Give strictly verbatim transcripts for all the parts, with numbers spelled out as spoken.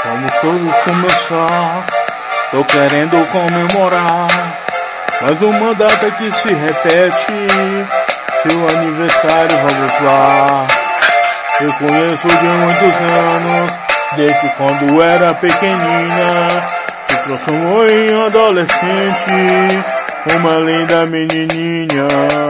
Vamos todos começar, tô querendo comemorar, mas uma data que se repete, seu aniversário, vamos lá. Eu conheço de muitos anos, desde quando era pequenina, se transformou em adolescente, uma linda menininha.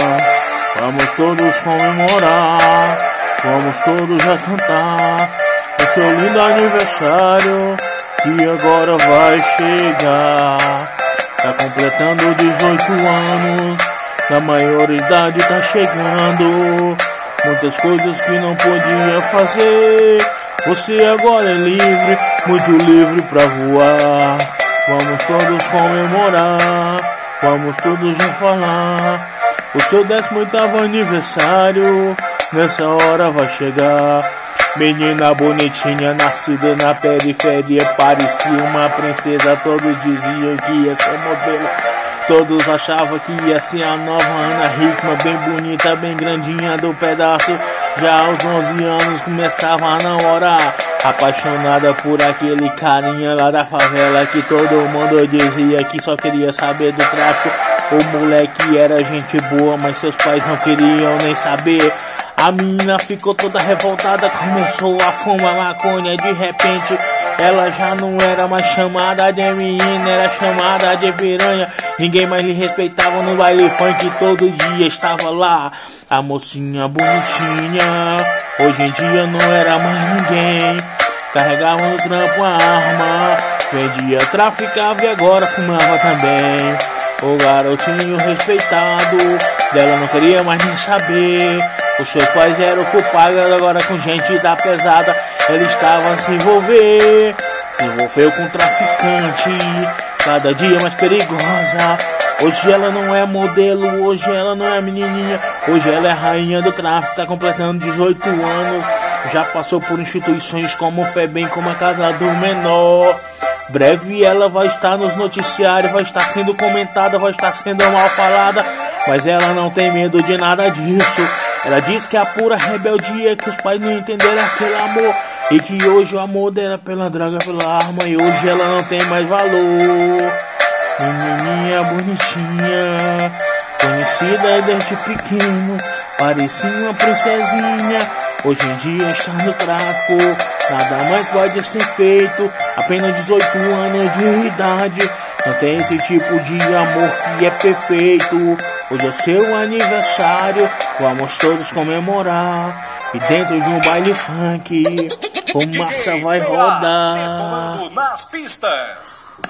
Vamos todos comemorar, vamos todos a cantar o seu lindo aniversário, que agora vai chegar. Tá completando dezoito anos, a maioridade tá chegando. Muitas coisas que não podia fazer, você agora é livre, muito livre pra voar. Vamos todos comemorar, vamos todos já falar. O seu décimo oitavo aniversário, nessa hora vai chegar. Menina bonitinha, nascida na periferia, parecia uma princesa. Todos diziam que ia ser modelo, todos achavam que ia ser a nova Ana Hickman, bem bonita, bem grandinha do pedaço. Já aos onze anos começava a namorar, apaixonada por aquele carinha lá da favela, que todo mundo dizia que só queria saber do tráfico. O moleque era gente boa, mas seus pais não queriam nem saber. A menina ficou toda revoltada, começou a fumar maconha. De repente ela já não era mais chamada de menina, era chamada de piranha. Ninguém mais lhe respeitava no baile funk, todo dia estava lá a mocinha bonitinha. Hoje em dia não era mais ninguém, carregava no trampo a arma, vendia, traficava e agora fumava também. O garotinho respeitado dela não queria mais nem saber. Os seus pais eram culpados, agora com gente da pesada ele estava a se envolver. Se envolveu com traficante, cada dia mais perigosa. Hoje ela não é modelo, hoje ela não é menininha, hoje ela é rainha do tráfico, tá completando dezoito anos. Já passou por instituições como o FEBEM, como a Casa do Menor. Breve ela vai estar nos noticiários, vai estar sendo comentada, vai estar sendo mal falada, mas ela não tem medo de nada disso. Ela diz que é a pura rebeldia, que os pais não entenderam aquele amor, e que hoje o amor dela pela droga, pela arma, e hoje ela não tem mais valor. Menininha bonitinha, conhecida desde pequeno, parecia uma princesinha. Hoje em dia está no tráfico, nada mais pode ser feito. Apenas dezoito anos de idade, não tem esse tipo de amor que é perfeito. Hoje é seu aniversário, vamos todos comemorar. E dentro de um baile funk, fumaça vai rodar. Nas pistas.